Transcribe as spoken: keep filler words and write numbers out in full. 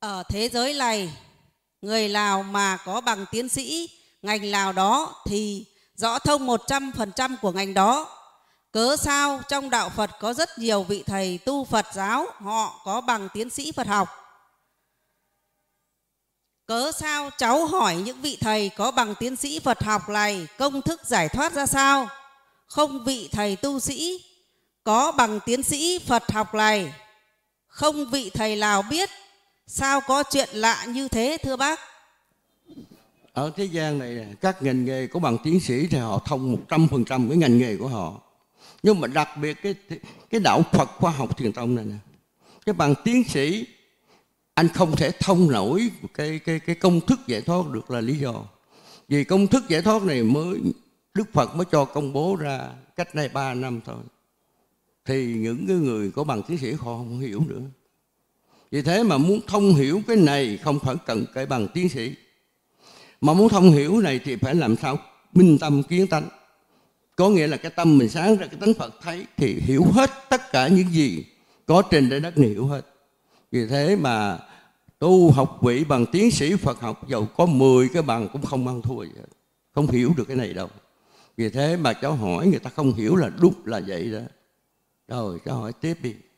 Ở thế giới này, người nào mà có bằng tiến sĩ ngành nào đó thì rõ thông một trăm phần trăm của ngành đó. Cớ sao trong đạo Phật có rất nhiều vị thầy tu Phật giáo họ có bằng tiến sĩ Phật học? Cớ sao cháu hỏi những vị thầy có bằng tiến sĩ Phật học này công thức giải thoát ra sao? Không vị thầy tu sĩ có bằng tiến sĩ Phật học này, không vị thầy nào biết. Sao có chuyện lạ như thế thưa bác? Ở thế gian này các ngành nghề có bằng tiến sĩ thì họ thông một trăm phần trăm cái ngành nghề của họ. Nhưng mà đặc biệt cái cái đạo Phật khoa học thiền tông này nè, cái bằng tiến sĩ anh không thể thông nổi cái cái cái công thức giải thoát được là lý do. Vì công thức giải thoát này mới Đức Phật mới cho công bố ra cách đây ba năm thôi. Thì những cái người có bằng tiến sĩ họ không hiểu nữa. Vì thế mà muốn thông hiểu cái này không phải cần cái bằng tiến sĩ. Mà muốn thông hiểu này thì phải làm sao minh tâm kiến tánh. Có nghĩa là cái tâm mình sáng ra cái tánh Phật thấy thì hiểu hết tất cả những gì có trên trái đất này, hiểu hết. Vì thế mà tu học vị bằng tiến sĩ Phật học dầu có mười cái bằng cũng không ăn thua gì hết. Không hiểu được cái này đâu. Vì thế mà cháu hỏi người ta không hiểu là đúng là vậy đó. Rồi cháu hỏi tiếp đi.